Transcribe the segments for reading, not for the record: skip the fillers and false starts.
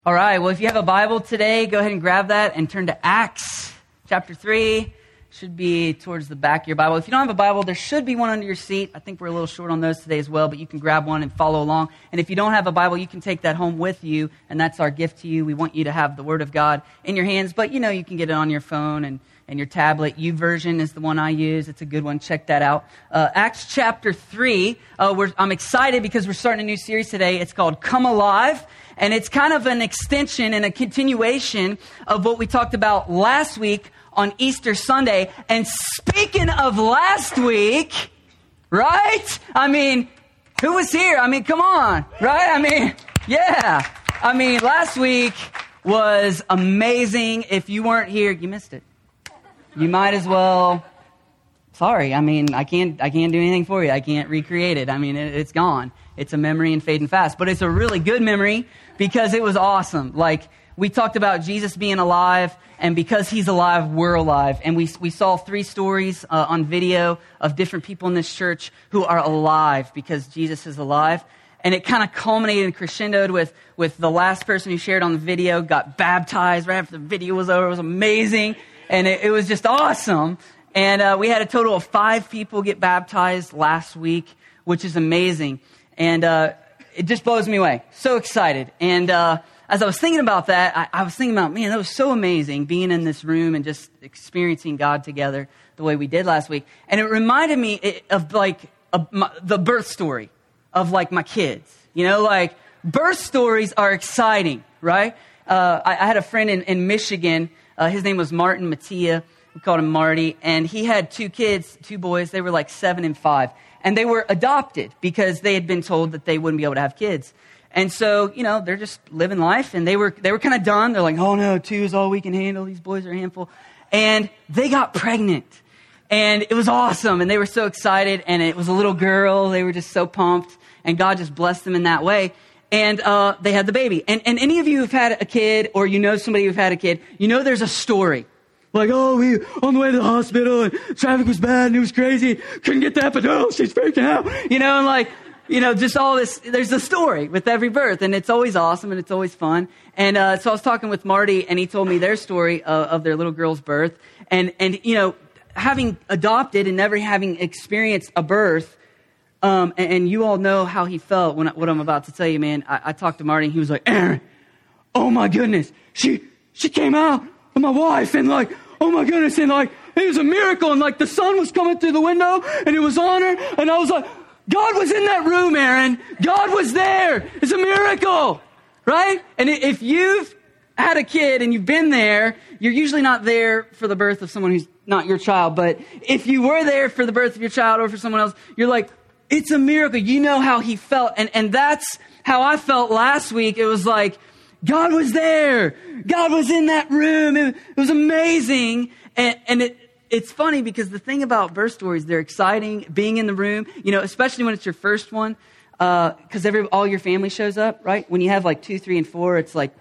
All right, well, if you have a Bible today, go ahead and grab that and turn to Acts chapter 3. Should be towards the back of your Bible. If you don't have a Bible, there should be one under your seat. I think we're a little short on those today as well, but you can grab one and follow along. And if you don't have a Bible, you can take that home with you, and that's our gift to you. We want you to have the Word of God in your hands, but you can get it on your phone and your tablet. YouVersion is the one I use. It's a good one. Check that out. Acts chapter 3. I'm excited because we're starting a new series today. It's called Come Alive. And it's kind of an extension and a continuation of what we talked about last week on Easter Sunday. And speaking of last week, right? I mean, who was here? I mean, come on, right? I mean, yeah. I mean, last week was amazing. If you weren't here, you missed it. You might as well. Sorry, I mean, I can't do anything for you. I can't recreate it. I mean, it's gone. It's a memory and fading fast. But it's a really good memory because it was awesome. Like, we talked about Jesus being alive, and because he's alive, we're alive. And we saw 3 stories on video of different people in this church who are alive because Jesus is alive. And it kind of culminated and crescendoed with the last person who shared on the video got baptized right after the video was over. It was amazing. And it was just awesome. And we had a total of 5 people get baptized last week, which is amazing. And it just blows me away. So excited. And as I was thinking about that, I was thinking about, man, that was so amazing being in this room and just experiencing God together the way we did last week. And it reminded me of the birth story of like my kids. Like birth stories are exciting, right? I had a friend in Michigan. His name was Martin Mattia. We called him Marty. And he had 2 kids, 2 boys. They were like 7 and 5. And they were adopted because they had been told that they wouldn't be able to have kids. And so, they're just living life. And they were kind of done. They're like, oh no, 2 is all we can handle. These boys are a handful. And they got pregnant. And it was awesome. And they were so excited. And it was a little girl. They were just so pumped. And God just blessed them in that way. And they had the baby. And any of you who've had a kid, or somebody who've had a kid, there's a story. Like, we on the way to the hospital, and traffic was bad, and it was crazy. Couldn't get the epidural, she's freaking out. Just all this. There's a story with every birth, and it's always awesome, and it's always fun. And so I was talking with Marty, and he told me their story of their little girl's birth. And having adopted and never having experienced a birth, and you all know how he felt when what I'm about to tell you, man. I talked to Marty, and he was like, Aaron, oh my goodness, she came out with my wife, and like, oh my goodness, and like, it was a miracle, and like the sun was coming through the window, and it was on her, and I was like, God was in that room, Aaron. God was there. It's a miracle, right? And if you've had a kid and you've been there, you're usually not there for the birth of someone who's not your child, but if you were there for the birth of your child or for someone else, you're like, it's a miracle. You know how he felt, and that's how I felt last week. It was like, God was there. God was in that room. It was amazing. And it's funny because the thing about birth stories, they're exciting. Being in the room, especially when it's your first one, because all your family shows up, right? When you have like 2, 3, and 4, it's like,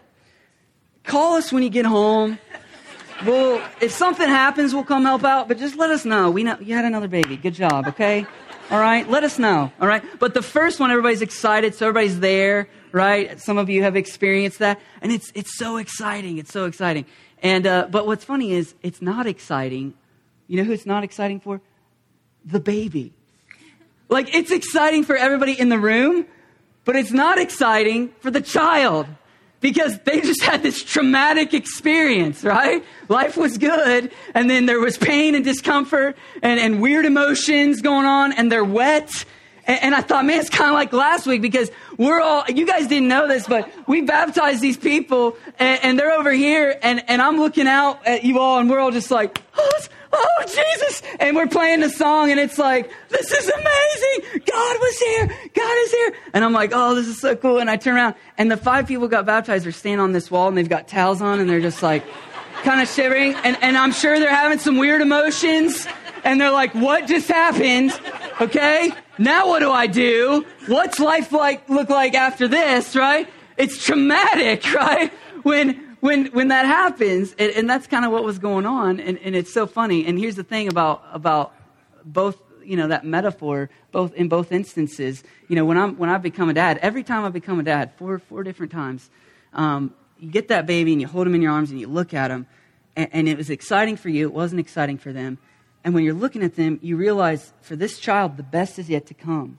call us when you get home. Well, if something happens, we'll come help out. But just let us know. We know you had another baby. Good job, okay? All right? Let us know, all right? But the first one, everybody's excited, so everybody's there. Right? Some of you have experienced that. And it's so exciting. It's so exciting. And but what's funny is it's not exciting. You know who it's not exciting for? The baby. Like, it's exciting for everybody in the room, but it's not exciting for the child because they just had this traumatic experience, right? Life was good, and then there was pain and discomfort and weird emotions going on, and they're wet. And I thought, man, it's kind of like last week because you guys didn't know this, but we baptized these people and they're over here and I'm looking out at you all and we're all just like, oh, Jesus. And we're playing the song and it's like, this is amazing. God was here. God is here. And I'm like, oh, this is so cool. And I turn around and the 5 people who got baptized are standing on this wall and they've got towels on and they're just like kind of shivering. And I'm sure they're having some weird emotions and they're like, what just happened? Okay. Now what do I do? What's life look like after this, right? It's traumatic, right? When that happens, and that's kind of what was going on, and it's so funny. And here's the thing about both, that metaphor, both in both instances. When I become a dad, every time I become a dad, four different times, you get that baby and you hold him in your arms and you look at him, and it was exciting for you. It wasn't exciting for them. And when you're looking at them, you realize for this child, the best is yet to come.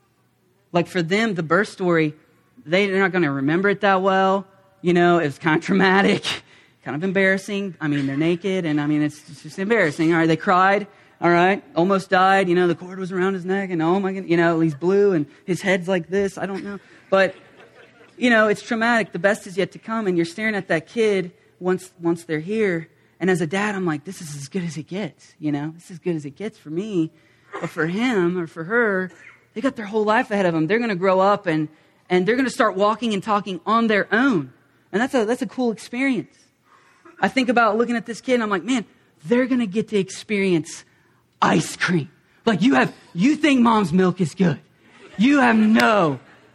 Like for them, the birth story, they're not going to remember it that well. You know, it was kind of traumatic, kind of embarrassing. I mean, they're naked, and I mean, it's just embarrassing. All right, they cried. All right, almost died. You know, the cord was around his neck, and oh my God, you know, he's blue, and his head's like this. I don't know. But, you know, it's traumatic. The best is yet to come, and you're staring at that kid once they're here. And as a dad, I'm like, this is as good as it gets. You know, this is as good as it gets for me. But for him or for her, they got their whole life ahead of them. They're going to grow up, and they're going to start walking and talking on their own. And that's a cool experience. I think about looking at this kid, and I'm like, man, they're going to get to experience ice cream. Like you think mom's milk is good. You have no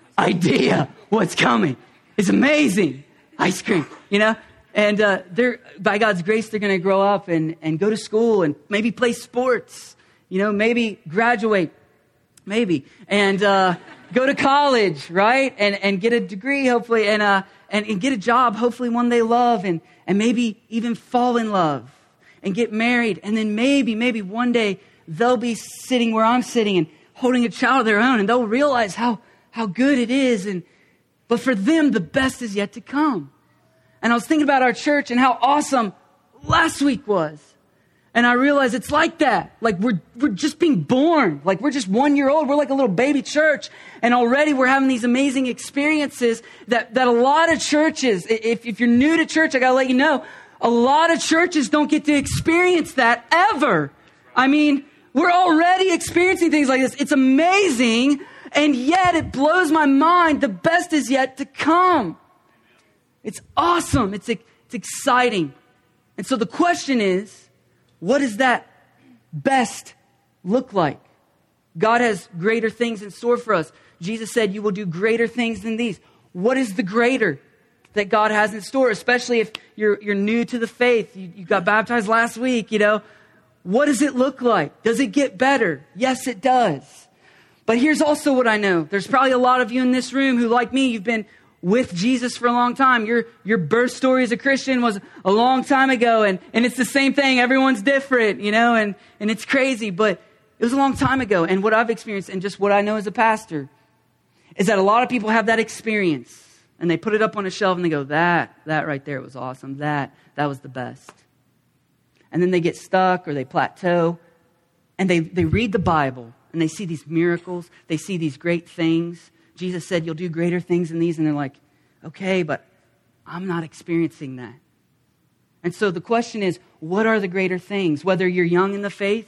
idea what's coming. It's amazing. Ice cream, you know? And they're, by God's grace, they're going to grow up and go to school and maybe play sports, you know, maybe graduate, maybe, and go to college, right? And get a degree, hopefully, and get a job, hopefully one they love, and maybe even fall in love and get married. And then maybe one day they'll be sitting where I'm sitting and holding a child of their own, and they'll realize how good it is. But for them, the best is yet to come. And I was thinking about our church and how awesome last week was. And I realized it's like that. Like we're just being born. Like we're just 1 year old. We're like a little baby church. And already we're having these amazing experiences that a lot of churches, if you're new to church, I got to let you know, a lot of churches don't get to experience that ever. I mean, we're already experiencing things like this. It's amazing. And yet it blows my mind. The best is yet to come. It's awesome. It's exciting. And so the question is, what does that best look like? God has greater things in store for us. Jesus said, you will do greater things than these. What is the greater that God has in store? Especially if you're new to the faith. You got baptized last week, you know. What does it look like? Does it get better? Yes, it does. But here's also what I know. There's probably a lot of you in this room who, like me, you've been with Jesus for a long time. Your birth story as a Christian was a long time ago, and it's the same thing. Everyone's different, you know, and it's crazy, but it was a long time ago. And what I've experienced and just what I know as a pastor is that a lot of people have that experience, and they put it up on a shelf and they go, that right there was awesome. That was the best. And then they get stuck or they plateau, and they read the Bible and they see these miracles. They see these great things. Jesus said, you'll do greater things than these. And they're like, okay, but I'm not experiencing that. And so the question is, what are the greater things? Whether you're young in the faith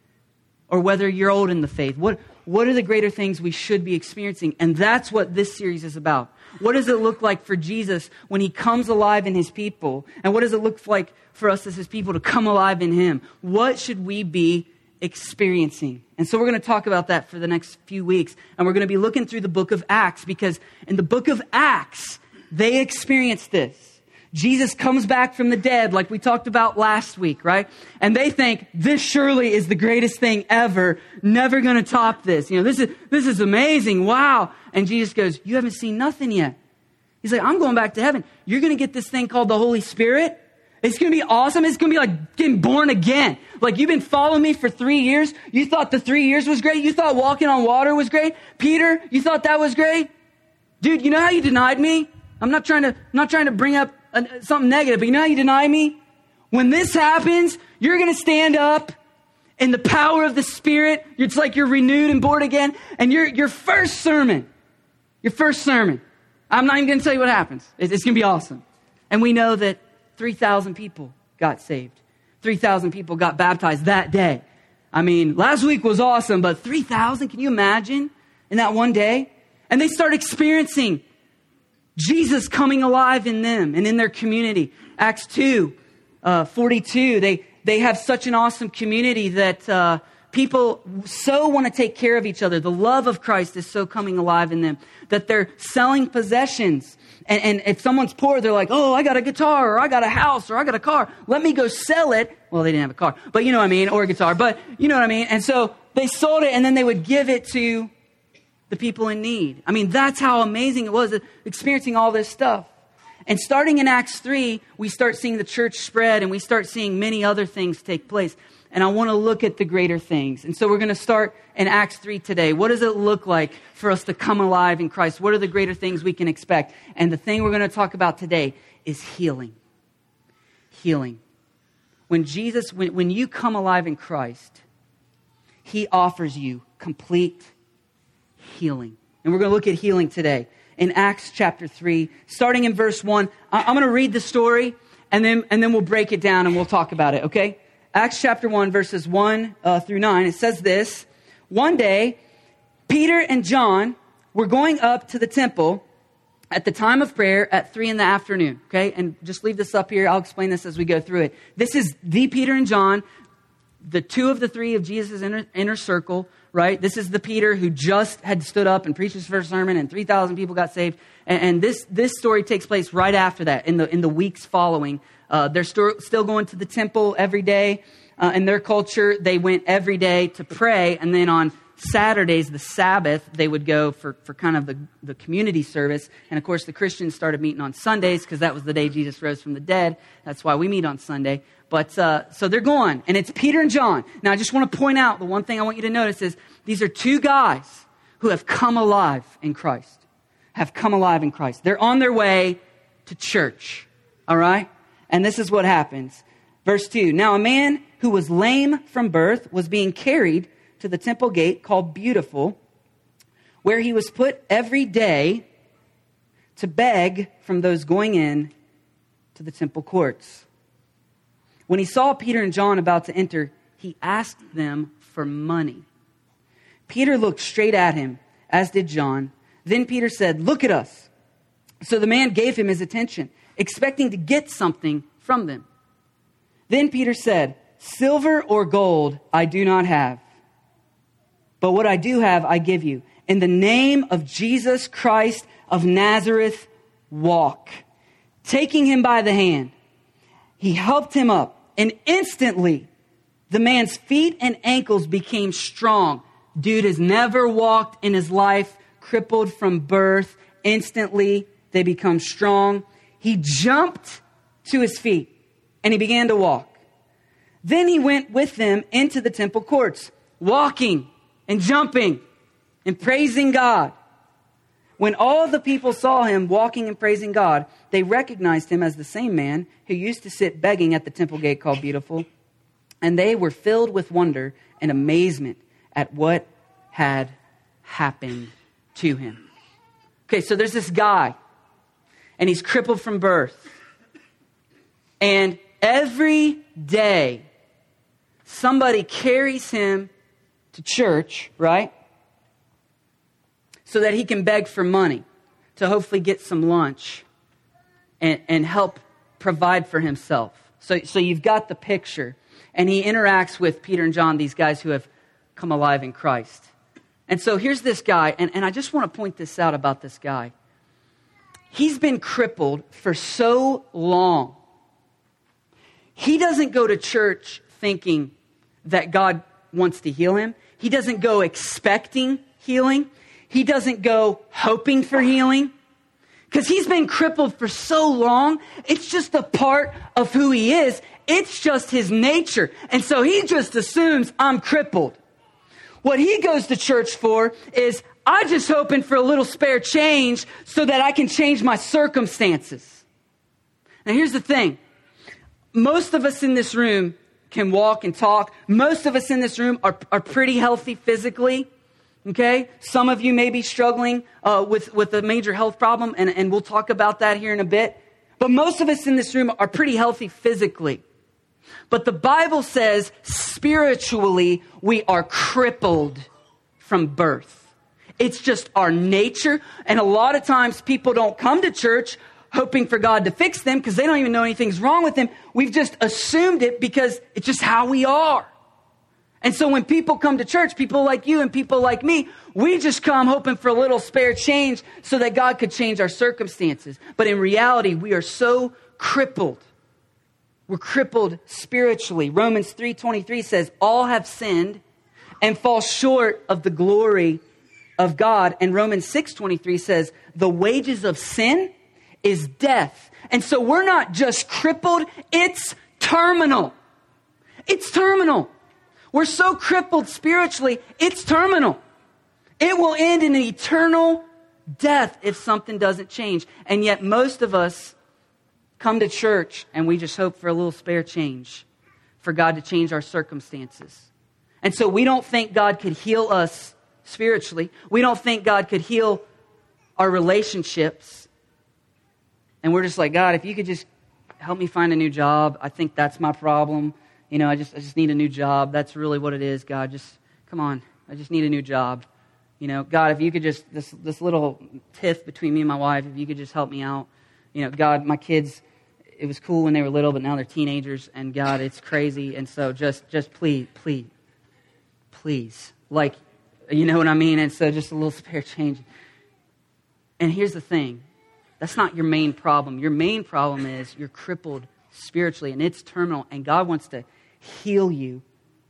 or whether you're old in the faith, what are the greater things we should be experiencing? And that's what this series is about. What does it look like for Jesus when he comes alive in his people? And what does it look like for us as his people to come alive in him? What should we be experiencing? And so we're going to talk about that for the next few weeks. And we're going to be looking through the book of Acts, because in the book of Acts, they experienced this. Jesus comes back from the dead, like we talked about last week, right? And they think, this surely is the greatest thing ever. Never going to top this. You know, this is amazing. Wow. And Jesus goes, you haven't seen nothing yet. He's like, I'm going back to heaven. You're going to get this thing called the Holy Spirit. It's going to be awesome. It's going to be like getting born again. Like, you've been following me for 3 years. You thought the 3 years was great. You thought walking on water was great. Peter, you thought that was great. Dude, you know how you denied me? I'm not trying to bring up something negative, but you know how you deny me? When this happens, you're going to stand up in the power of the Spirit. It's like you're renewed and born again. And your first sermon, I'm not even going to tell you what happens. It's going to be awesome. And we know that 3,000 people got saved. 3,000 people got baptized that day. I mean, last week was awesome, but 3,000, can you imagine in that one day? And they start experiencing Jesus coming alive in them and in their community. Acts 2:42. They have such an awesome community that people so want to take care of each other. The love of Christ is so coming alive in them that they're selling possessions. And if someone's poor, they're like, oh, I got a guitar, or I got a house, or I got a car. Let me go sell it. Well, they didn't have a car, but you know what I mean, or a guitar, but you know what I mean. And so they sold it, and then they would give it to the people in need. I mean, that's how amazing it was, experiencing all this stuff. And starting in Acts 3, we start seeing the church spread and we start seeing many other things take place. And I want to look at the greater things. And so we're going to start in Acts 3 today. What does it look like for us to come alive in Christ? What are the greater things we can expect? And the thing we're going to talk about today is healing. Healing. When you come alive in Christ, he offers you complete healing. And we're going to look at healing today in Acts chapter 3, starting in verse 1. I'm going to read the story and then we'll break it down and we'll talk about it, okay? Acts chapter 1, verses 1 through 9. It says this: One day, Peter and John were going up to the temple at the time of prayer at 3 p.m, okay? And just leave this up here. I'll explain this as we go through it. This is the Peter and John, the two of the three of Jesus' inner circle, right? This is the Peter who just had stood up and preached his first sermon and 3,000 people got saved. And this story takes place right after that, in the weeks following. They're still going to the temple every day. In their culture, they went every day to pray. And then on Saturdays, the Sabbath, they would go for kind of the community service. And of course, the Christians started meeting on Sundays because that was the day Jesus rose from the dead. That's why we meet on Sunday. But so they're going, and it's Peter and John. Now, I just want to point out the one thing I want you to notice is these are two guys who have come alive in Christ. Have come alive in Christ. They're on their way to church. All right? And this is what happens. Verse 2. Now, a man who was lame from birth was being carried to the temple gate called Beautiful, where he was put every day to beg from those going in to the temple courts. When he saw Peter and John about to enter, he asked them for money. Peter looked straight at him, as did John. Then Peter said, "Look at us." So the man gave him his attention, expecting to get something from them. Then Peter said, "Silver or gold I do not have, but what I do have I give you. In the name of Jesus Christ of Nazareth, walk." Taking him by the hand, he helped him up, and instantly the man's feet and ankles became strong. Dude has never walked in his life, crippled from birth. Instantly, they become strong. He jumped to his feet and he began to walk. Then he went with them into the temple courts, walking and jumping and praising God. When all the people saw him walking and praising God, they recognized him as the same man who used to sit begging at the temple gate called Beautiful. And they were filled with wonder and amazement at what had happened to him. Okay, so there's this guy, and he's crippled from birth. And every day, somebody carries him to church, right? So that he can beg for money to hopefully get some lunch and help provide for himself. So you've got the picture. And he interacts with Peter and John, these guys who have come alive in Christ. And so here's this guy, and I just want to point this out about this guy. He's been crippled for so long. He doesn't go to church thinking that God wants to heal him. He doesn't go expecting healing. He doesn't go hoping for healing. Because he's been crippled for so long, it's just a part of who he is. It's just his nature. And so he just assumes I'm crippled. What he goes to church for is, I'm just hoping for a little spare change so that I can change my circumstances. Now here's the thing. Most of us in this room can walk and talk. Most of us in this room are pretty healthy physically. Okay? Some of you may be struggling with a major health problem, and we'll talk about that here in a bit. But most of us in this room are pretty healthy physically. But the Bible says spiritually we are crippled from birth. It's just our nature. And a lot of times people don't come to church hoping for God to fix them because they don't even know anything's wrong with them. We've just assumed it because it's just how we are. And so when people come to church, people like you and people like me, we just come hoping for a little spare change so that God could change our circumstances. But in reality, we are so crippled. We're crippled spiritually. Romans 3:23 says, all have sinned and fall short of the glory of God. And Romans 6:23 says, the wages of sin is death. And so we're not just crippled, it's terminal. It's terminal. We're so crippled spiritually, it's terminal. It will end in an eternal death if something doesn't change. And yet most of us come to church and we just hope for a little spare change, for God to change our circumstances. And so we don't think God could heal us spiritually. We don't think God could heal our relationships. And we're just like, God, if you could just help me find a new job. I think that's my problem. You know, I just need a new job. That's really what it is, God. Just, come on. I just need a new job. You know, God, if you could just, this little tiff between me and my wife, if you could just help me out. You know, God, my kids, it was cool when they were little, but now they're teenagers. And God, it's crazy. And so just please. Like, you know what I mean? And so just a little spare change. And here's the thing. That's not your main problem. Your main problem is you're crippled spiritually and it's terminal. And God wants to heal you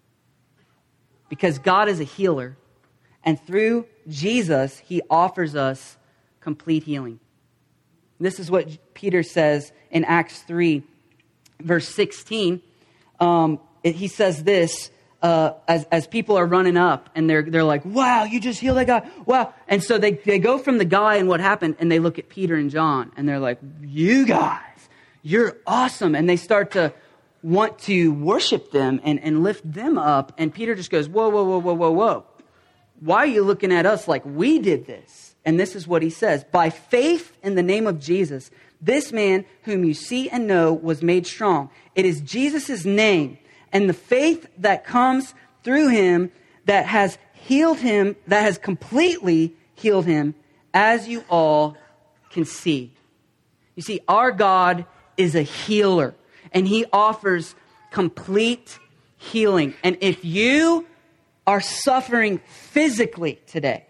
because God is a healer. And through Jesus, he offers us complete healing. This is what Peter says in Acts 3, verse 16. He says this as people are running up and they're like, wow, you just healed that guy. Wow. And so they go from the guy and what happened and they look at Peter and John and they're like, you guys, you're awesome. And they start to want to worship them and lift them up. And Peter just goes, whoa. Why are you looking at us like we did this? And this is what he says. By faith in the name of Jesus, this man whom you see and know was made strong. It is Jesus' name and the faith that comes through him that has healed him, that has completely healed him, as you all can see. You see, our God is a healer, and he offers complete healing. And if you are suffering physically today,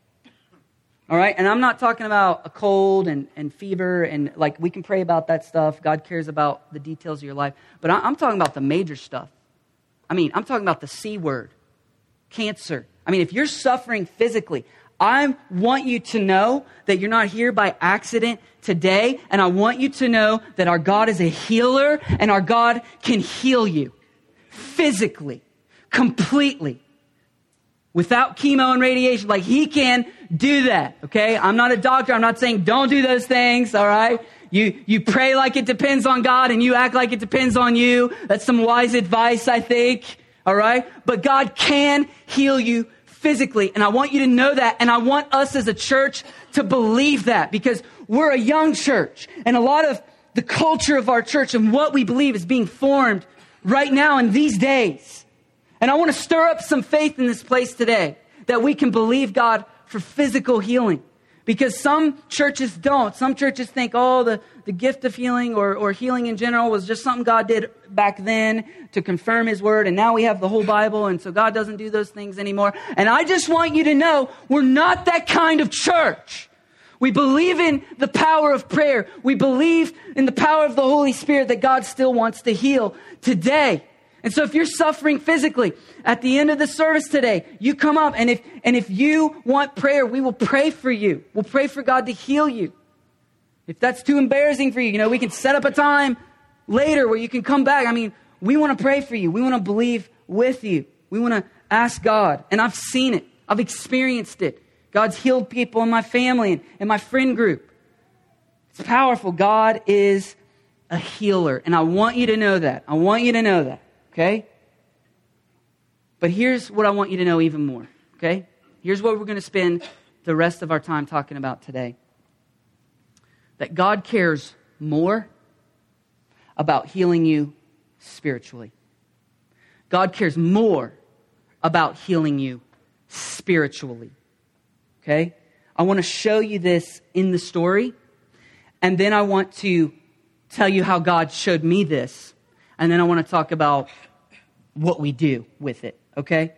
all right, and I'm not talking about a cold and fever, and like we can pray about that stuff. God cares about the details of your life. But I'm talking about the major stuff. I mean, I'm talking about the C word, cancer. I mean, if you're suffering physically, I want you to know that you're not here by accident today. And I want you to know that our God is a healer and our God can heal you physically, completely, without chemo and radiation. Like he can do that, okay? I'm not a doctor. I'm not saying don't do those things, all right? You pray like it depends on God and you act like it depends on you. That's some wise advice, I think, all right? But God can heal you physically. And I want you to know that. And I want us as a church to believe that because we're a young church. And a lot of the culture of our church and what we believe is being formed right now in these days. And I want to stir up some faith in this place today that we can believe God for physical healing. Because some churches don't. Some churches think, oh, the gift of healing or healing in general was just something God did back then to confirm his word. And now we have the whole Bible. And so God doesn't do those things anymore. And I just want you to know we're not that kind of church. We believe in the power of prayer. We believe in the power of the Holy Spirit that God still wants to heal today. And so if you're suffering physically, at the end of the service today, you come up and if you want prayer, we will pray for you. We'll pray for God to heal you. If that's too embarrassing for you, we can set up a time later where you can come back. I mean, we want to pray for you. We want to believe with you. We want to ask God. And I've seen it. I've experienced it. God's healed people in my family and in my friend group. It's powerful. God is a healer. And I want you to know that. I want you to know that. Okay? But here's what I want you to know even more. Okay? Here's what we're going to spend the rest of our time talking about today. That God cares more about healing you spiritually. God cares more about healing you spiritually. Okay? I want to show you this in the story. And then I want to tell you how God showed me this. And then I want to talk about what we do with it, okay?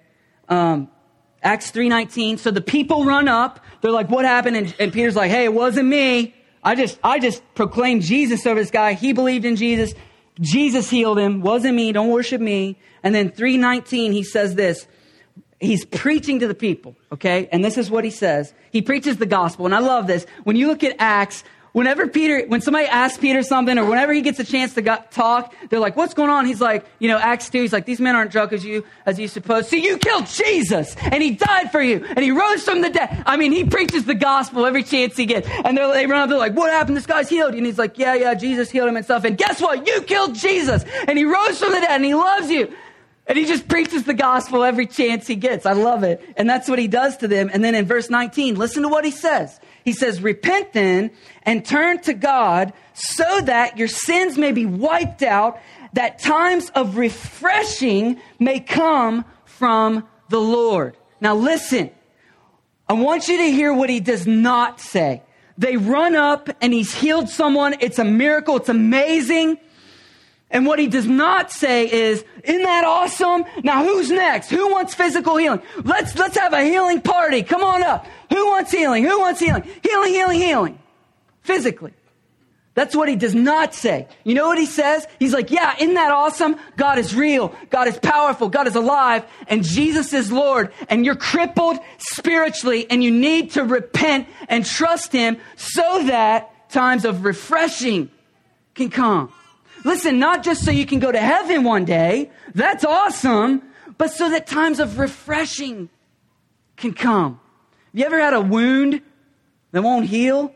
Acts 3:19. So the people run up. They're like, what happened? And Peter's like, hey, it wasn't me. I just proclaimed Jesus over this guy. He believed in Jesus. Jesus healed him. Wasn't me. Don't worship me. And then 3:19, he says this. He's preaching to the people, okay? And this is what he says. He preaches the gospel. And I love this. When you look at Acts, when somebody asks Peter something, or whenever he gets a chance to talk, they're like, what's going on? He's like, Acts 2, he's like, these men aren't drunk as you suppose. See, you killed Jesus, and he died for you, and he rose from the dead. I mean, he preaches the gospel every chance he gets. And they run up, they're like, what happened? This guy's healed. And he's like, yeah, Jesus healed him and stuff. And guess what? You killed Jesus, and he rose from the dead, and he loves you. And he just preaches the gospel every chance he gets. I love it. And that's what he does to them. And then in verse 19, listen to what he says. He says, repent then and turn to God so that your sins may be wiped out, that times of refreshing may come from the Lord. Now listen, I want you to hear what he does not say. They run up and he's healed someone. It's a miracle. It's amazing. And what he does not say is, isn't that awesome? Now who's next? Who wants physical healing? Let's have a healing party. Come on up. Who wants healing? Who wants healing? Healing. Physically. That's what he does not say. You know what he says? He's like, yeah, isn't that awesome? God is real. God is powerful. God is alive. And Jesus is Lord. And you're crippled spiritually. And you need to repent and trust him so that times of refreshing can come. Listen, not just so you can go to heaven one day, that's awesome, but so that times of refreshing can come. Have you ever had a wound that won't heal?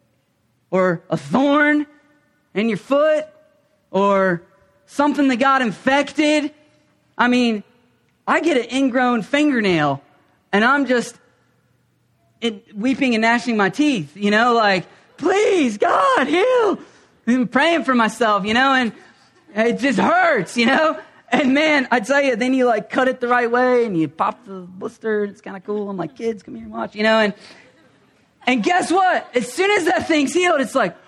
Or a thorn in your foot? Or something that got infected? I mean, I get an ingrown fingernail and I'm just weeping and gnashing my teeth, like, please, God, heal. I'm praying for myself, and it just hurts, And man, I tell you, then you like cut it the right way and you pop the blister. It's kind of cool. I'm like, kids, come here and watch, and guess what? As soon as that thing's healed, it's like,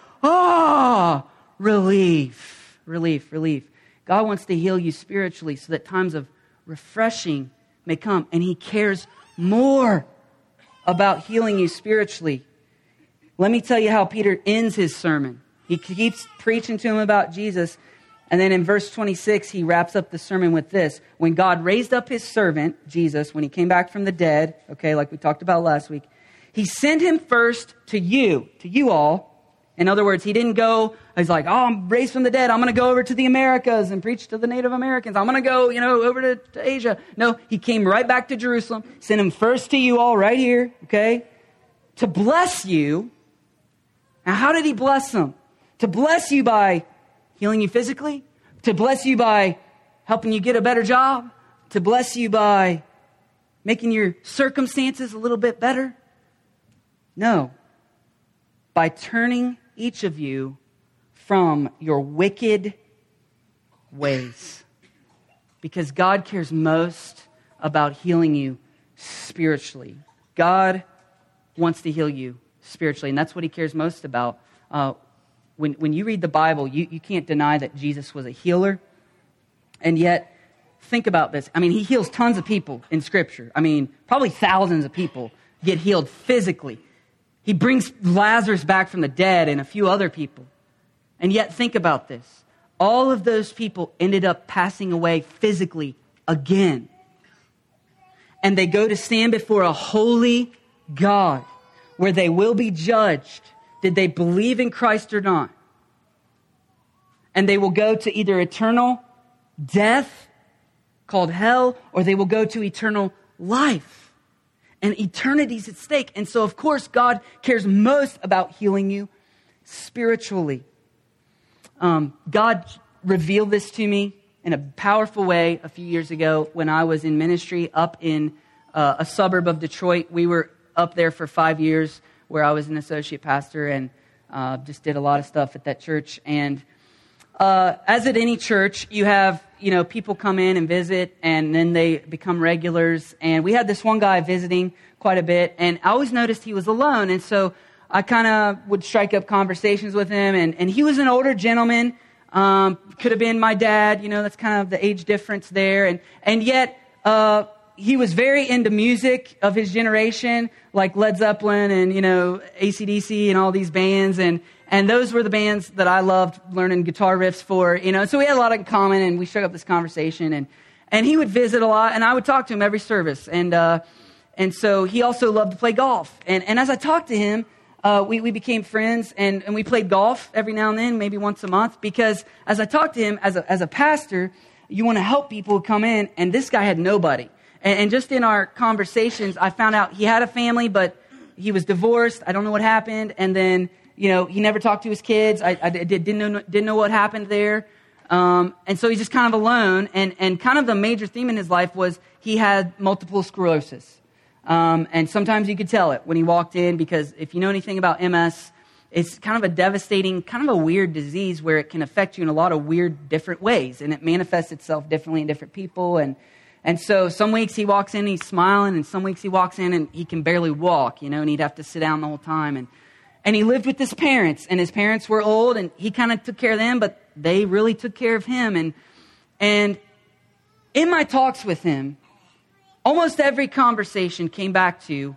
relief. God wants to heal you spiritually so that times of refreshing may come. And he cares more about healing you spiritually. Let me tell you how Peter ends his sermon. He keeps preaching to him about Jesus. And then in verse 26, he wraps up the sermon with this. When God raised up his servant, Jesus, when he came back from the dead, okay, like we talked about last week, he sent him first to you all. In other words, he didn't go, he's like, I'm raised from the dead. I'm going to go over to the Americas and preach to the Native Americans. I'm going to go, over to Asia. No, he came right back to Jerusalem, sent him first to you all right here, okay, to bless you. Now, how did he bless them? To bless you by healing you physically, to bless you by helping you get a better job, to bless you by making your circumstances a little bit better. No, by turning each of you from your wicked ways. Because God cares most about healing you spiritually. God wants to heal you spiritually, and that's what he cares most about. When you read the Bible, you can't deny that Jesus was a healer. And yet, think about this. I mean, he heals tons of people in Scripture. I mean, probably thousands of people get healed physically. He brings Lazarus back from the dead and a few other people. And yet, think about this. All of those people ended up passing away physically again. And they go to stand before a holy God where they will be judged. Did they believe in Christ or not? And they will go to either eternal death, called hell, or they will go to eternal life. And eternity's at stake. And so, of course, God cares most about healing you spiritually. God revealed this to me in a powerful way a few years ago when I was in ministry up in a suburb of Detroit. We were up there for 5 years, where I was an associate pastor and just did a lot of stuff at that church. And as at any church, you have, people come in and visit, and then they become regulars. And we had this one guy visiting quite a bit, and I always noticed he was alone. And so I kind of would strike up conversations with him, and he was an older gentleman. Could have been my dad, that's kind of the age difference there. And yet, he was very into music of his generation, like Led Zeppelin and, AC/DC and all these bands. And those were the bands that I loved learning guitar riffs for, So we had a lot in common, and we struck up this conversation. And he would visit a lot, and I would talk to him every service. And so he also loved to play golf. And as I talked to him, we became friends, and we played golf every now and then, maybe once a month, because as I talked to him, as a pastor, you want to help people who come in, and this guy had nobody. And just in our conversations, I found out he had a family, but he was divorced. I don't know what happened. And then, he never talked to his kids. I didn't know what happened there. And so he's just kind of alone. And kind of the major theme in his life was he had multiple sclerosis. And sometimes you could tell it when he walked in, because if you know anything about MS, it's kind of a devastating, kind of a weird disease where it can affect you in a lot of weird, different ways. And it manifests itself differently in different people. And so some weeks he walks in and he's smiling, and some weeks he walks in and he can barely walk, and he'd have to sit down the whole time. And he lived with his parents, and his parents were old, and he kind of took care of them, but they really took care of him. And in my talks with him, almost every conversation came back to,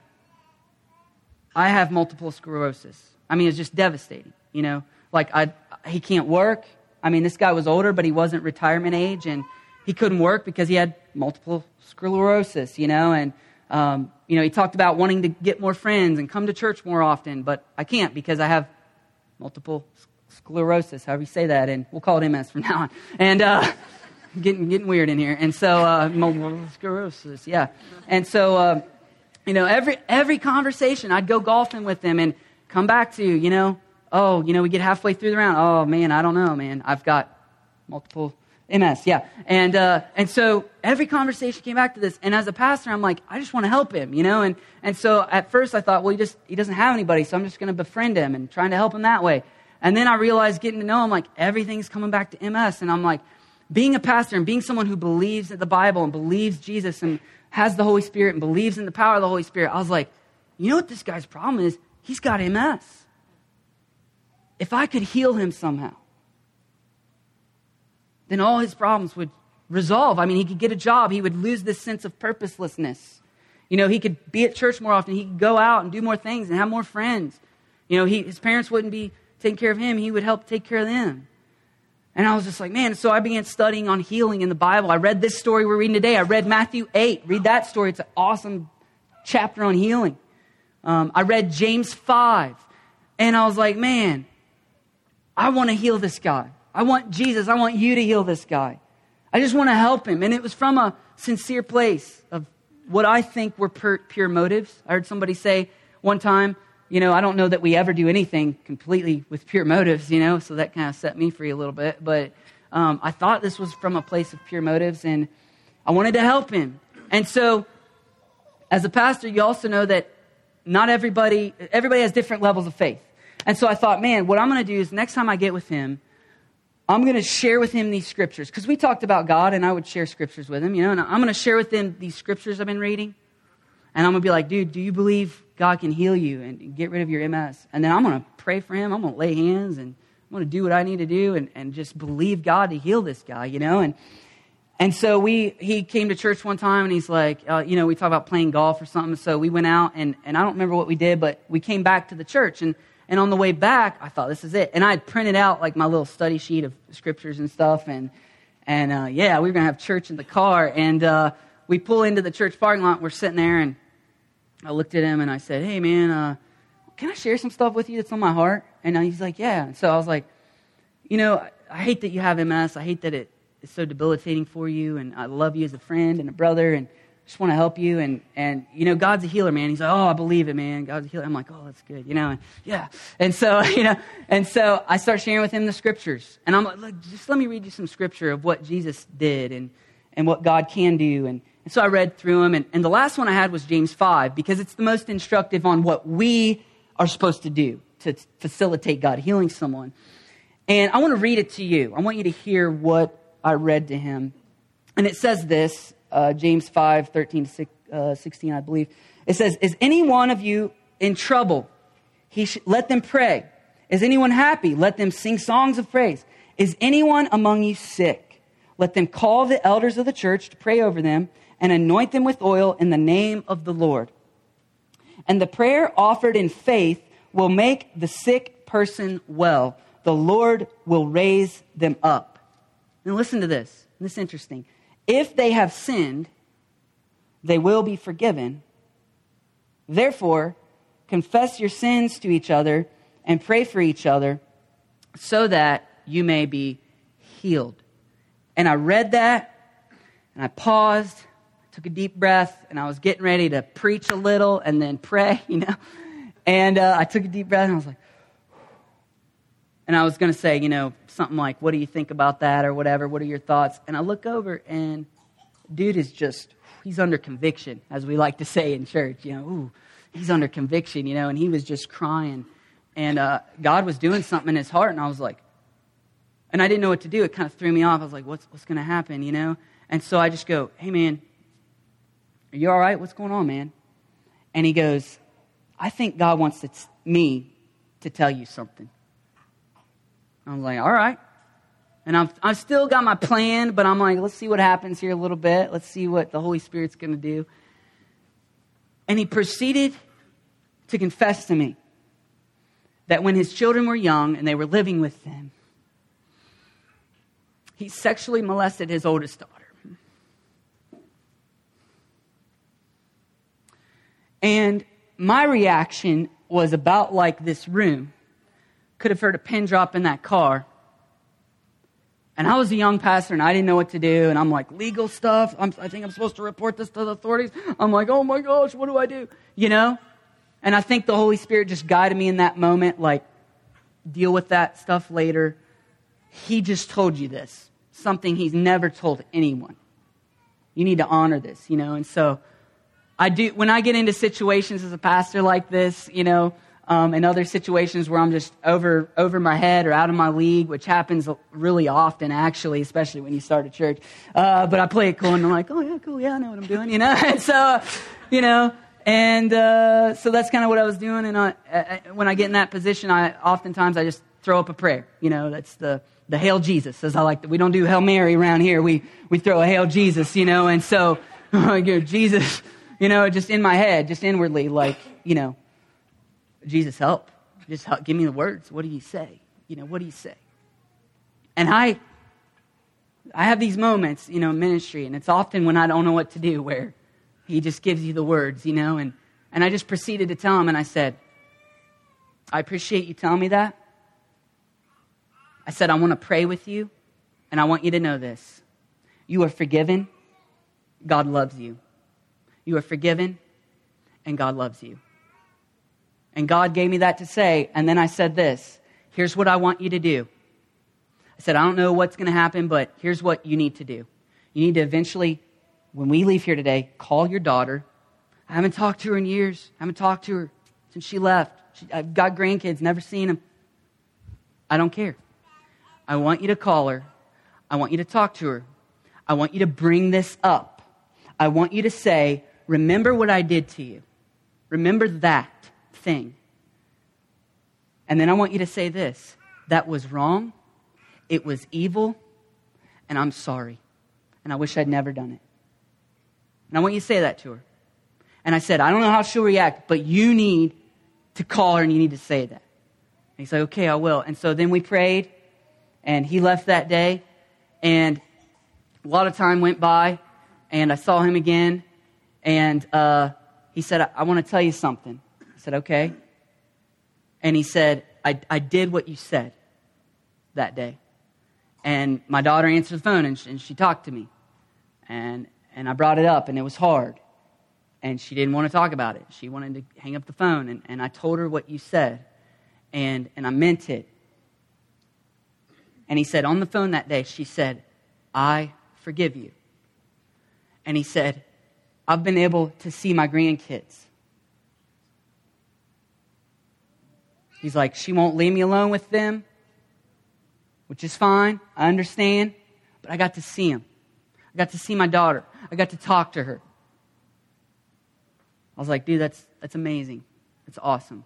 I have multiple sclerosis. I mean, it's just devastating, Like, he can't work. I mean, this guy was older, but he wasn't retirement age, and he couldn't work because he had multiple sclerosis, And, he talked about wanting to get more friends and come to church more often, but I can't because I have multiple sclerosis, however you say that, and we'll call it MS from now on. And getting weird in here. And so, multiple sclerosis, yeah. And so, every conversation, I'd go golfing with him and come back to, we get halfway through the round. Oh, man, I don't know, man. I've got multiple MS, yeah. And so every conversation came back to this. And as a pastor, I'm like, I just want to help him, And so at first I thought, well, he doesn't have anybody, so I'm just going to befriend him and trying to help him that way. And then I realized, getting to know him, like, everything's coming back to MS. And I'm like, being a pastor and being someone who believes in the Bible and believes Jesus and has the Holy Spirit and believes in the power of the Holy Spirit, I was like, you know what this guy's problem is? He's got MS. If I could heal him somehow, then all his problems would resolve. I mean, he could get a job. He would lose this sense of purposelessness. He could be at church more often. He could go out and do more things and have more friends. His parents wouldn't be taking care of him. He would help take care of them. And I was just like, man. So I began studying on healing in the Bible. I read this story we're reading today. I read Matthew 8. Read that story. It's an awesome chapter on healing. I read James 5. And I was like, man, I want to heal this guy. I want Jesus. I want you to heal this guy. I just want to help him. And it was from a sincere place of what I think were pure motives. I heard somebody say one time, I don't know that we ever do anything completely with pure motives, so that kind of set me free a little bit. But I thought this was from a place of pure motives, and I wanted to help him. And so as a pastor, you also know that not everybody has different levels of faith. And so I thought, man, what I'm going to do is next time I get with him, I'm going to share with him these scriptures. Because we talked about God, and I would share scriptures with him, and I'm going to share with him these scriptures I've been reading. And I'm going to be like, dude, do you believe God can heal you and get rid of your MS? And then I'm going to pray for him. I'm going to lay hands, and I'm going to do what I need to do and just believe God to heal this guy, And so he came to church one time, and he's like, we talked about playing golf or something. So we went out, and I don't remember what we did, but we came back to the church. And on the way back, I thought, this is it. And I had printed out like my little study sheet of scriptures and stuff. And we were going to have church in the car. And we pull into the church parking lot. We're sitting there, and I looked at him, and I said, hey, man, can I share some stuff with you that's on my heart? And he's like, yeah. And so I was like, I hate that you have MS. I hate that it's so debilitating for you. And I love you as a friend and a brother, and just want to help you. And God's a healer, man. He's like, oh, I believe it, man. God's a healer. I'm like, oh, that's good, and yeah. And so, and so I start sharing with him the scriptures. And I'm like, look, just let me read you some scripture of what Jesus did and what God can do. And so I read through them. And the last one I had was James 5, because it's the most instructive on what we are supposed to do to facilitate God healing someone. And I want to read it to you. I want you to hear what I read to him. And it says this, James 5, 13 to 16, I believe. It says, is any one of you in trouble? Let them pray. Is anyone happy? Let them sing songs of praise. Is anyone among you sick? Let them call the elders of the church to pray over them and anoint them with oil in the name of the Lord. And the prayer offered in faith will make the sick person well. The Lord will raise them up. Now listen to this. This is interesting. If they have sinned, they will be forgiven. Therefore, confess your sins to each other and pray for each other so that you may be healed. And I read that, and I paused, took a deep breath, and I was getting ready to preach a little and then pray, And I took a deep breath, and I was like, and I was going to say, something like, what do you think about that or whatever? What are your thoughts? And I look over, and dude is he's under conviction, as we like to say in church, he's under conviction, and he was just crying. And God was doing something in his heart, and I was like, and I didn't know what to do. It kind of threw me off. I was like, what's going to happen, And so I just go, hey, man, are you all right? What's going on, man? And he goes, I think God wants me to tell you something. I was like, all right. And I've still got my plan, but I'm like, let's see what happens here a little bit. Let's see what the Holy Spirit's going to do. And he proceeded to confess to me that when his children were young and they were living with them, he sexually molested his oldest daughter. And my reaction was about like this room. Could have heard a pin drop in that car. And I was a young pastor, and I didn't know what to do. And I'm like, legal stuff. I think I'm supposed to report this to the authorities. I'm like, oh my gosh, what do I do? And I think the Holy Spirit just guided me in that moment, like, deal with that stuff later. He just told you this. Something he's never told anyone. You need to honor this, And so I do, when I get into situations as a pastor like this, and other situations where I'm just over my head or out of my league, which happens really often, actually, especially when you start a church. But I play it cool, and I'm like, oh, yeah, cool, yeah, I know what I'm doing, And so, so that's kind of what I was doing. And when I get in that position, oftentimes I just throw up a prayer. That's the Hail Jesus, as I like to. We don't do Hail Mary around here. We throw a Hail Jesus, And so, Jesus, just in my head, just inwardly, like, Jesus, help. Just help. Give me the words. What do you say? What do you say? And I have these moments, in ministry, and it's often when I don't know what to do, where he just gives you the words, and I just proceeded to tell him, and I said, I appreciate you telling me that. I said, I want to pray with you, and I want you to know this. You are forgiven. God loves you. You are forgiven, and God loves you. And God gave me that to say, and then I said this, here's what I want you to do. I said, I don't know what's going to happen, but here's what you need to do. You need to eventually, when we leave here today, call your daughter. I haven't talked to her in years. I haven't talked to her since she left. I've got grandkids, never seen them. I don't care. I want you to call her. I want you to talk to her. I want you to bring this up. I want you to say, remember what I did to you. Remember that thing. And then I want you to say this, that was wrong, it was evil, and I'm sorry. And I wish I'd never done it. And I want you to say that to her. And I said, I don't know how she'll react, but you need to call her and you need to say that. And he's like, okay, I will. And so then we prayed, and he left that day, and a lot of time went by, and I saw him again, and he said, I want to tell you something. I said, okay. And he said, I did what you said that day. And my daughter answered the phone, and she talked to me. And I brought it up, and it was hard. And she didn't want to talk about it. She wanted to hang up the phone. And I told her what you said. And I meant it. And he said, on the phone that day, she said, I forgive you. And he said, I've been able to see my grandkids. He's like, she won't leave me alone with them, which is fine. I understand. But I got to see him. I got to see my daughter. I got to talk to her. I was like, dude, that's amazing. That's awesome.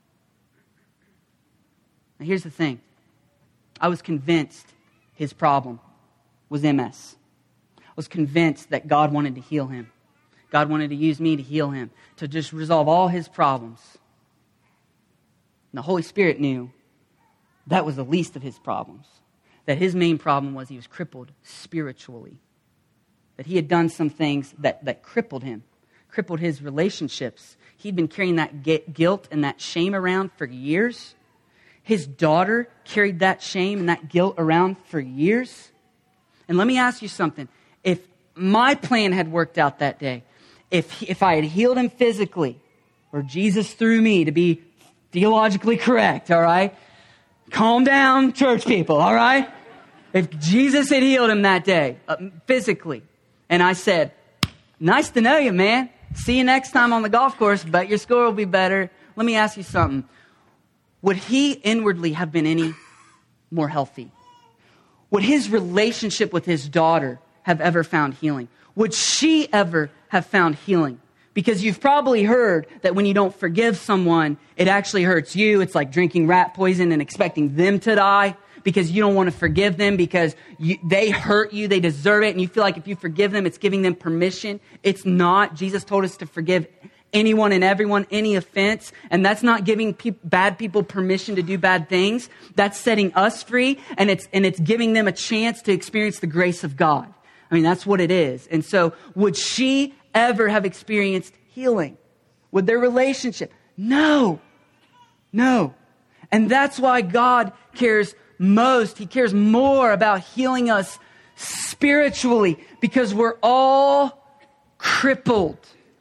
Now here's the thing. I was convinced his problem was MS. I was convinced that God wanted to heal him. God wanted to use me to heal him, to just resolve all his problems. And the Holy Spirit knew that was the least of his problems. That his main problem was he was crippled spiritually. That he had done some things that crippled him. crippled his relationships. He'd been carrying that guilt and that shame around for years. His daughter carried that shame and that guilt around for years. And let me ask you something. If my plan had worked out that day, if I had healed him physically, or Jesus through me, to be theologically correct, all right? Calm down, church people, all right? If Jesus had healed him that day, physically, and I said, nice to know you, man. See you next time on the golf course, but your score will be better. Let me ask you something. Would he inwardly have been any more healthy? Would his relationship with his daughter have ever found healing? Would she ever have found healing? Because you've probably heard that when you don't forgive someone, it actually hurts you. It's like drinking rat poison and expecting them to die because you don't want to forgive them because they hurt you, they deserve it, and you feel like if you forgive them, it's giving them permission. It's not. Jesus told us to forgive anyone and everyone, any offense, and that's not giving bad people permission to do bad things. That's setting us free, and it's giving them a chance to experience the grace of God. I mean, that's what it is. And so, would she ever have experienced healing? Would their relationship? No. And that's why God cares most. He cares more about healing us spiritually because we're all crippled.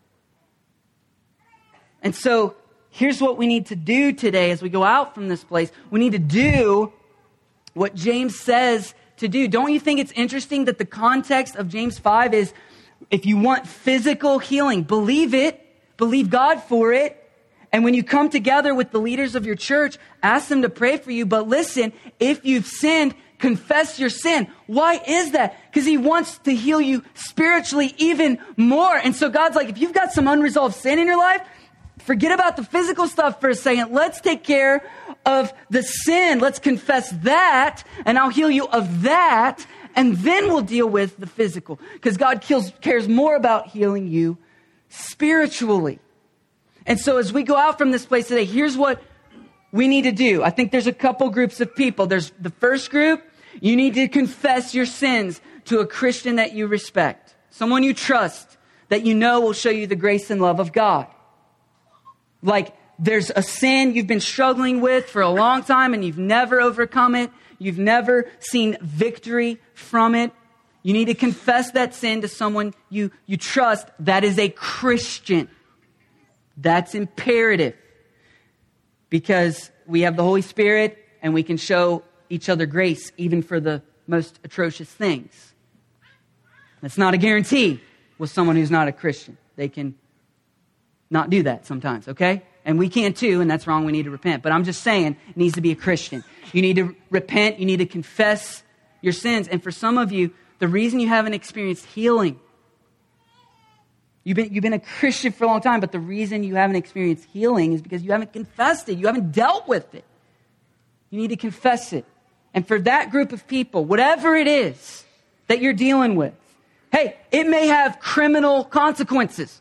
And so here's what we need to do today as we go out from this place. We need to do what James says to do. Don't you think it's interesting that the context of James 5 is if you want physical healing, believe it, believe God for it. And when you come together with the leaders of your church, ask them to pray for you. But listen, if you've sinned, confess your sin. Why is that? Because he wants to heal you spiritually even more. And so God's like, if you've got some unresolved sin in your life, forget about the physical stuff for a second. Let's take care of the sin. Let's confess that, and I'll heal you of that. And then we'll deal with the physical. Because God cares more about healing you spiritually. And so as we go out from this place today, here's what we need to do. I think there's a couple groups of people. There's the first group. You need to confess your sins to a Christian that you respect. Someone you trust that you know will show you the grace and love of God. Like there's a sin you've been struggling with for a long time and you've never overcome it. You've never seen victory from it. You need to confess that sin to someone you trust that is a Christian. That's imperative because we have the Holy Spirit and we can show each other grace even for the most atrocious things. That's not a guarantee with someone who's not a Christian. They can not do that sometimes, okay? And we can too, and that's wrong. We need to repent. But I'm just saying, it needs to be a Christian. You need to repent. You need to confess your sins. And for some of you, the reason you haven't experienced healing, you've been a Christian for a long time, but the reason you haven't experienced healing is because you haven't confessed it. You haven't dealt with it. You need to confess it. And for that group of people, whatever it is that you're dealing with, hey, it may have criminal consequences.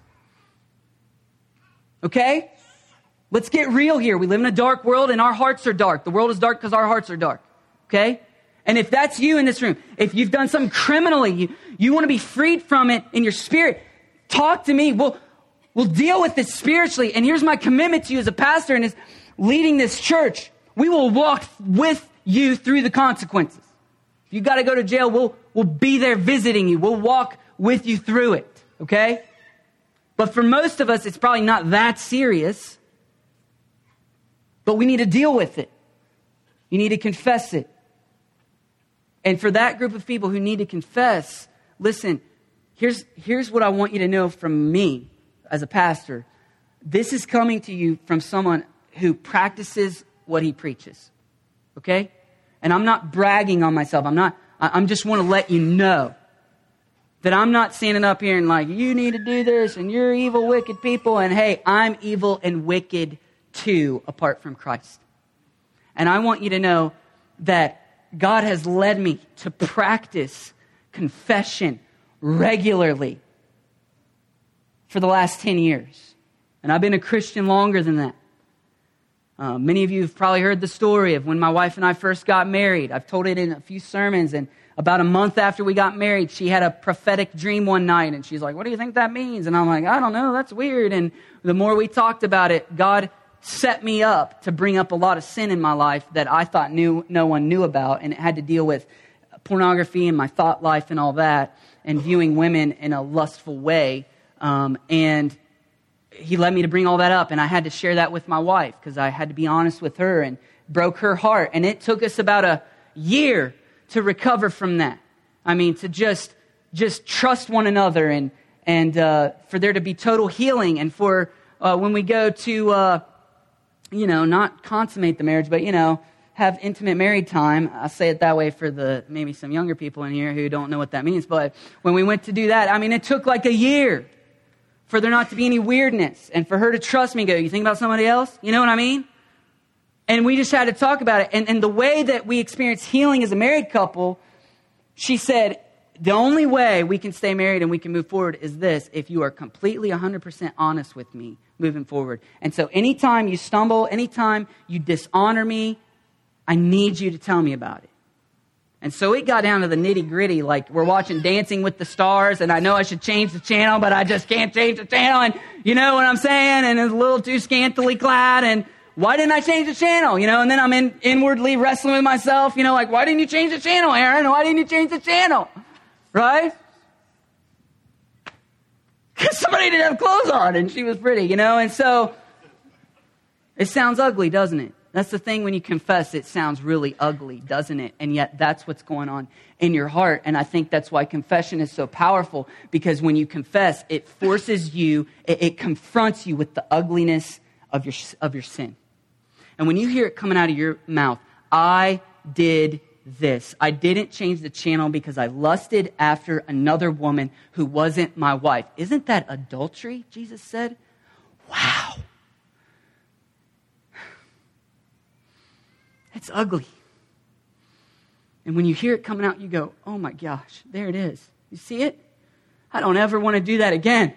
Okay? Let's get real here. We live in a dark world and our hearts are dark. The world is dark because our hearts are dark. Okay? And if that's you in this room, if you've done something criminally, you want to be freed from it in your spirit, talk to me. We'll deal with this spiritually. And here's my commitment to you as a pastor and as leading this church. We will walk with you through the consequences. If you got to go to jail, we'll be there visiting you. We'll walk with you through it. Okay? But for most of us, it's probably not that serious. But we need to deal with it. You need to confess it. And for that group of people who need to confess, listen, here's what I want you to know from me as a pastor. This is coming to you from someone who practices what he preaches. Okay? And I'm not bragging on myself. I'm just want to let you know that I'm not standing up here and like, you need to do this and you're evil, wicked people. And hey, I'm evil and wicked too, apart from Christ. And I want you to know that God has led me to practice confession regularly for the last 10 years. And I've been a Christian longer than that. Many of you have probably heard the story of when my wife and I first got married. I've told it in a few sermons, and about a month after we got married, she had a prophetic dream one night, and she's like, what do you think that means? And I'm like, I don't know, that's weird. And the more we talked about it, God set me up to bring up a lot of sin in my life that I thought no one knew about, and it had to deal with pornography and my thought life and all that, and viewing women in a lustful way. And he led me to bring all that up, and I had to share that with my wife because I had to be honest with her and broke her heart. And it took us about a year to recover from that. I mean, to just trust one another and for there to be total healing, and for when we go to, not consummate the marriage, but, have intimate married time. I say it that way for maybe some younger people in here who don't know what that means. But when we went to do that, I mean, it took like a year for there not to be any weirdness, and for her to trust me and go, you think about somebody else? You know what I mean? And we just had to talk about it. And the way that we experience healing as a married couple, she said, the only way we can stay married and we can move forward is this: if you are completely 100% honest with me moving forward. And so anytime you stumble, anytime you dishonor me, I need you to tell me about it. And so it got down to the nitty gritty, like we're watching Dancing with the Stars, and I know I should change the channel, but I just can't change the channel, and you know what I'm saying? And it's a little too scantily clad, and why didn't I change the channel? And then I'm inwardly wrestling with myself, like, why didn't you change the channel, Aaron? Why didn't you change the channel? Right? Because somebody didn't have clothes on, and she was pretty, and so it sounds ugly, doesn't it? That's the thing, when you confess, it sounds really ugly, doesn't it? And yet that's what's going on in your heart. And I think that's why confession is so powerful, because when you confess, it forces you, it confronts you with the ugliness of your sin. And when you hear it coming out of your mouth, I did this. I didn't change the channel because I lusted after another woman who wasn't my wife. Isn't that adultery? Jesus said. Wow. It's ugly. And when you hear it coming out, you go, oh my gosh, there it is. You see it? I don't ever want to do that again.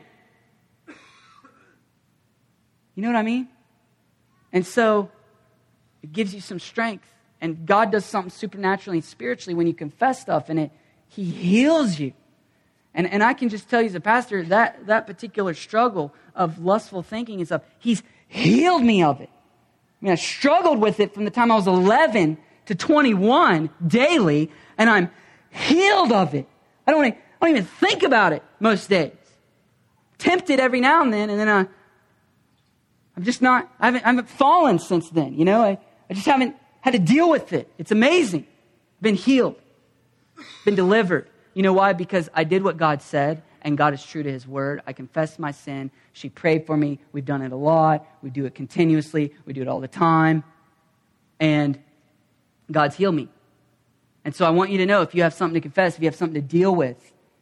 You know what I mean? And so it gives you some strength. And God does something supernaturally and spiritually when you confess stuff, and He heals you. And I can just tell you as a pastor, that particular struggle of lustful thinking and stuff, He's healed me of it. I mean, I struggled with it from the time I was 11 to 21 daily, and I'm healed of it. I don't even think about it most days. Tempted every now and then I'm just not, I haven't fallen since then, I just haven't had to deal with it. It's amazing. I've been healed, been delivered. You know why? Because I did what God said, and God is true to His word. I confessed my sin. She prayed for me. We've done it a lot. We do it continuously. We do it all the time. And God's healed me. And so I want you to know, if you have something to confess, if you have something to deal with,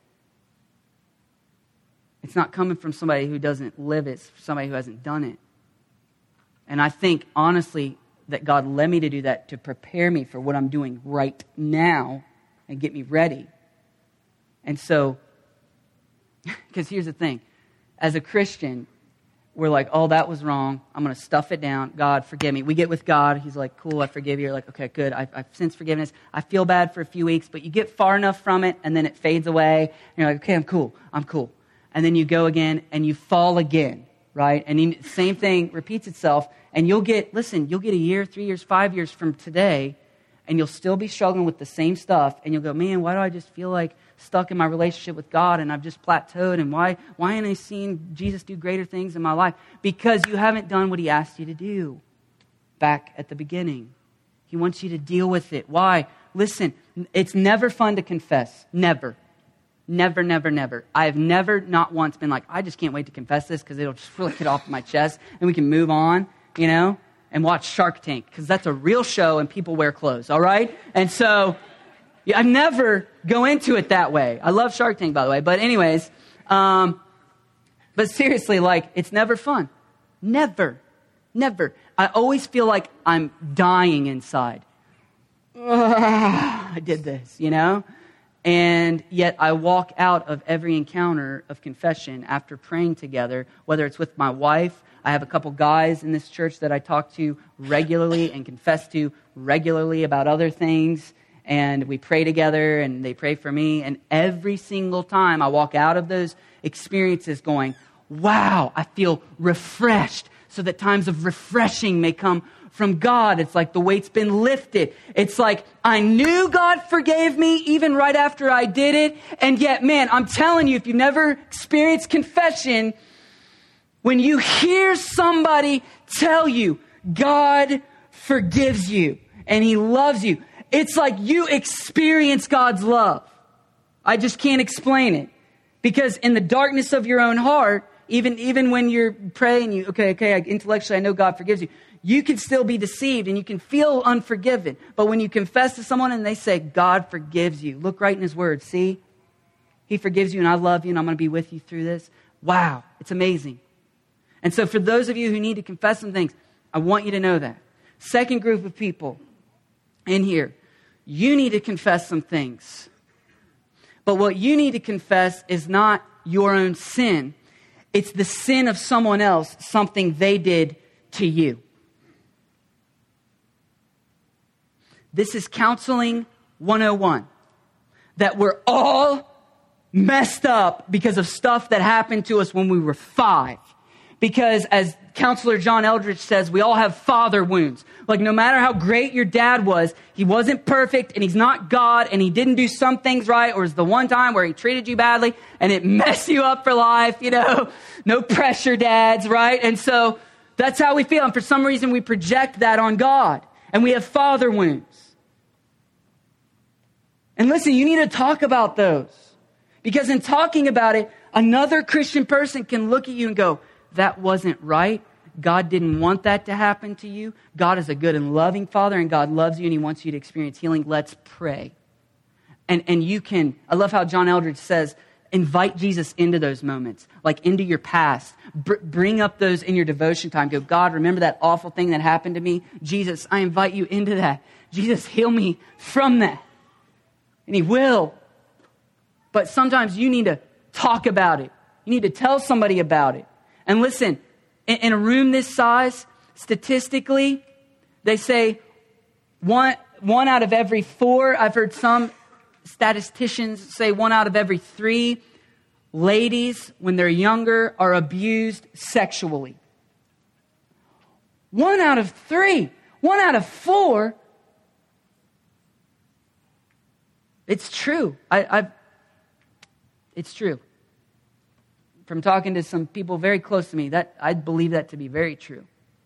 it's not coming from somebody who doesn't live it. It's somebody who hasn't done it. And I think, honestly, that God led me to do that to prepare me for what I'm doing right now and get me ready. And so, because here's the thing. As a Christian, we're like, oh, that was wrong. I'm going to stuff it down. God, forgive me. We get with God. He's like, cool, I forgive you. You're like, okay, good. I've since forgiveness. I feel bad for a few weeks, but you get far enough from it, and then it fades away. And you're like, okay, I'm cool. And then you go again, and you fall again, right? And the same thing repeats itself. And you'll get a year, 3 years, 5 years from today, and you'll still be struggling with the same stuff. And you'll go, man, why do I just feel like stuck in my relationship with God, and I've just plateaued, and why ain't I seeing Jesus do greater things in my life? Because you haven't done what He asked you to do back at the beginning. He wants you to deal with it. Why? Listen, it's never fun to confess. Never. Never, never, never. I have never, not once, been like, I just can't wait to confess this because it'll just really get off my chest and we can move on, and watch Shark Tank, because that's a real show and people wear clothes, all right? And so I never go into it that way. I love Shark Tank, by the way. But anyways, but seriously, it's never fun. Never. I always feel like I'm dying inside. I did this, And yet I walk out of every encounter of confession after praying together, whether it's with my wife. I have a couple guys in this church that I talk to regularly and confess to regularly about other things. And we pray together and they pray for me. And every single time I walk out of those experiences going, wow, I feel refreshed, so that times of refreshing may come from God. It's like the weight's been lifted. It's like I knew God forgave me even right after I did it. And yet, man, I'm telling you, if you've never experienced confession, when you hear somebody tell you God forgives you and he loves you, it's like you experience God's love. I just can't explain it. Because in the darkness of your own heart, even when you're praying, intellectually I know God forgives you, you can still be deceived and you can feel unforgiven. But when you confess to someone and they say, God forgives you, look right in his word. See, he forgives you and I love you and I'm going to be with you through this. Wow, it's amazing. And so for those of you who need to confess some things, I want you to know that. Second group of people in here, you need to confess some things. But what you need to confess is not your own sin. It's the sin of someone else, something they did to you. This is counseling 101. That we're all messed up because of stuff that happened to us when we were 5. Because as Counselor John Eldridge says, we all have father wounds. Like no matter how great your dad was, he wasn't perfect and he's not God and he didn't do some things right, or it's the one time where he treated you badly and it messed you up for life, no pressure dads, right? And so that's how we feel. And for some reason we project that on God and we have father wounds. And listen, you need to talk about those, because in talking about it, another Christian person can look at you and go, that wasn't right. God didn't want that to happen to you. God is a good and loving Father, and God loves you, and he wants you to experience healing. Let's pray. And you can, I love how John Eldridge says, invite Jesus into those moments, like into your past. Bring up those in your devotion time. Go, God, remember that awful thing that happened to me? Jesus, I invite you into that. Jesus, heal me from that. And he will. But sometimes you need to talk about it. You need to tell somebody about it. And listen, in a room this size, statistically, they say one out of every 4, I've heard some statisticians say 1 out of every 3 ladies, when they're younger, are abused sexually. 1 out of 3, 1 out of 4. It's true. It's true. From talking to some people very close to me, that I believe that to be very true.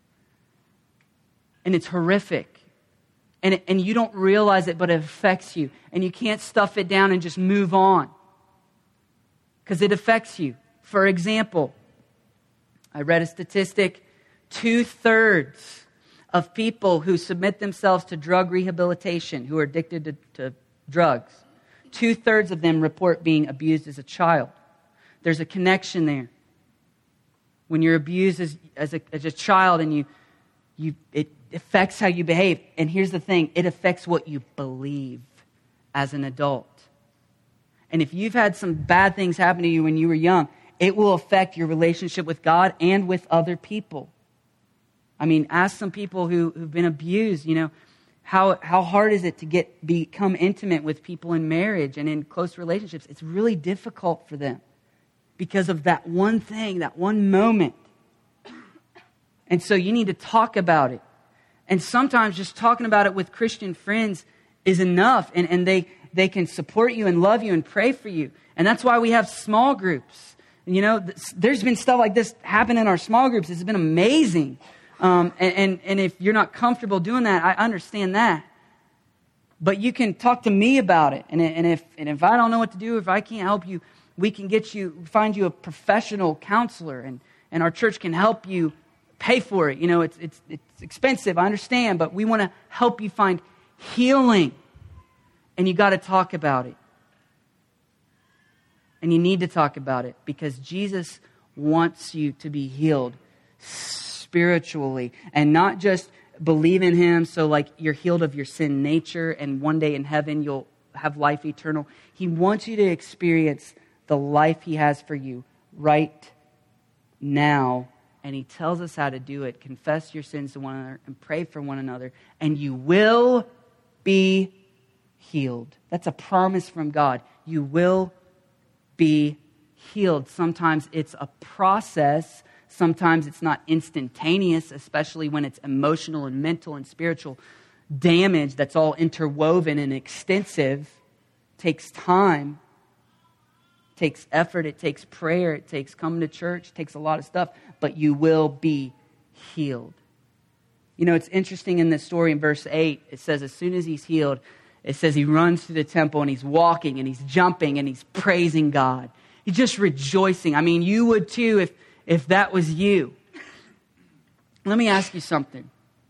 And it's horrific. And you don't realize it, but it affects you. And you can't stuff it down and just move on, because it affects you. For example, I read a statistic, 2/3 of people who submit themselves to drug rehabilitation, who are addicted to drugs, 2/3 of them report being abused as a child. There's a connection there. When you're abused as a child and it affects how you behave. And here's the thing, it affects what you believe as an adult. And if you've had some bad things happen to you when you were young, it will affect your relationship with God and with other people. I mean, ask some people who've been abused, how hard is it to become intimate with people in marriage and in close relationships? It's really difficult for them because of that one thing, that one moment. And so you need to talk about it. And sometimes just talking about it with Christian friends is enough. And they can support you and love you and pray for you. And that's why we have small groups. There's been stuff like this happen in our small groups. It's been amazing. And if you're not comfortable doing that, I understand that. But you can talk to me about it. And if I don't know what to do, if I can't help you, we can find you a professional counselor, and our church can help you pay for it. It's expensive, I understand, but we want to help you find healing. And you got to talk about it. And you need to talk about it, because Jesus wants you to be healed spiritually, and not just believe in him so like you're healed of your sin nature and one day in heaven you'll have life eternal. He wants you to experience the life he has for you right now. And he tells us how to do it. Confess your sins to one another and pray for one another. And you will be healed. That's a promise from God. You will be healed. Sometimes it's a process. Sometimes it's not instantaneous, especially when it's emotional and mental and spiritual damage that's all interwoven and extensive. It takes time. It takes effort. It takes prayer. It takes coming to church. It takes a lot of stuff. But you will be healed. You know, it's interesting in this story in verse 8. It says as soon as he's healed, it says he runs through the temple and he's walking and he's jumping and he's praising God. He's just rejoicing. I mean, you would too if that was you. Let me ask you something.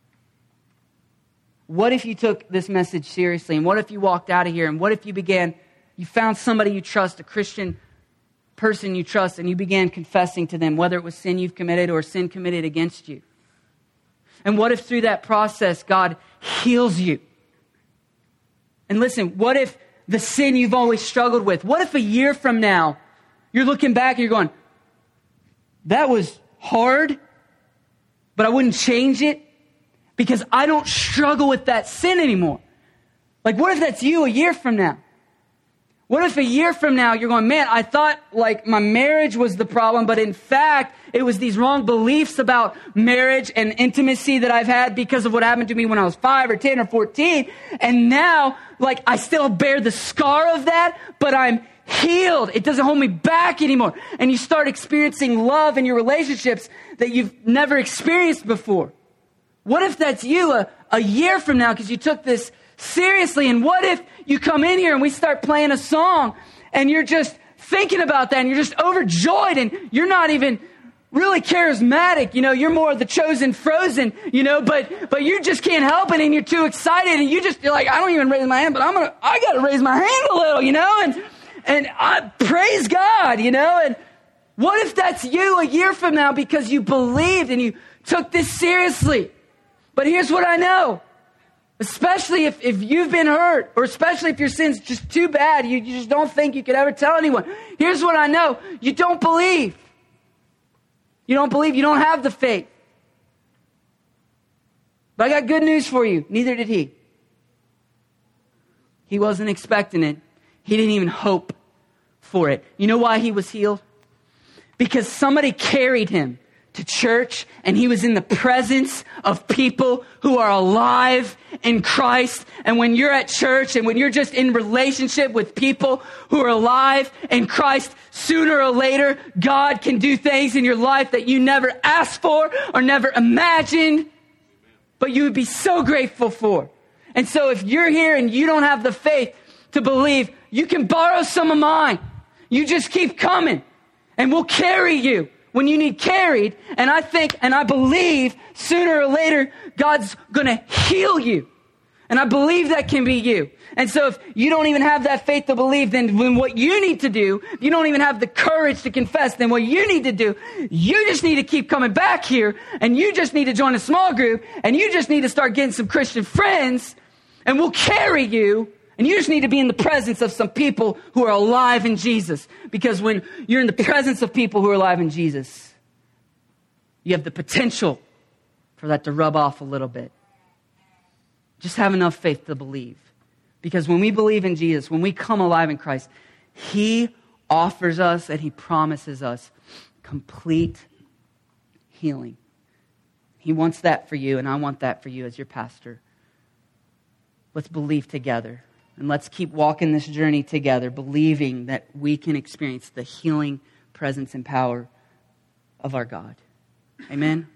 What if you took this message seriously? And what if you walked out of here? And what if you found somebody you trust, a Christian person you trust, and you began confessing to them, whether it was sin you've committed or sin committed against you? And what if through that process, God heals you? And listen, what if the sin you've always struggled with, what if a year from now, you're looking back and you're going, that was hard, but I wouldn't change it because I don't struggle with that sin anymore. Like, what if that's you a year from now? What if a year from now you're going, man, I thought like my marriage was the problem, but in fact, it was these wrong beliefs about marriage and intimacy that I've had because of what happened to me when I was 5 or 10 or 14. And now, like, I still bear the scar of that, but I'm healed. It doesn't hold me back anymore. And you start experiencing love in your relationships that you've never experienced before. What if that's you a year from now because you took this seriously? And what if you come in here and we start playing a song and you're just thinking about that and you're just overjoyed and you're not even really charismatic, you know, you're more of the chosen frozen, you know, but you just can't help it and you're too excited and you're like, I don't even raise my hand, but I got to raise my hand a little, you know, and I praise God, you know. And what if that's you a year from now because you believed and you took this seriously? But here's what I know. Especially if you've been hurt, or especially if your sin's just too bad, you just don't think you could ever tell anyone. Here's what I know. You don't believe. You don't believe. You don't have the faith. But I got good news for you. Neither did he. He wasn't expecting it. He didn't even hope for it. You know why he was healed? Because somebody carried him to church, and he was in the presence of people who are alive in Christ. And when you're at church and when you're just in relationship with people who are alive in Christ, sooner or later, God can do things in your life that you never asked for or never imagined, but you would be so grateful for. And so if you're here and you don't have the faith to believe, you can borrow some of mine. You just keep coming and we'll carry you when you need carried. And I think and I believe sooner or later, God's going to heal you. And I believe that can be you. And so if you don't even have that faith to believe, then what you need to do, if you don't even have the courage to confess, then what you need to do, you just need to keep coming back here, and you just need to join a small group, and you just need to start getting some Christian friends, and we'll carry you. And you just need to be in the presence of some people who are alive in Jesus. Because when you're in the presence of people who are alive in Jesus, you have the potential for that to rub off a little bit. Just have enough faith to believe. Because when we believe in Jesus, when we come alive in Christ, he offers us and he promises us complete healing. He wants that for you, and I want that for you as your pastor. Let's believe together. And let's keep walking this journey together, believing that we can experience the healing presence and power of our God. Amen.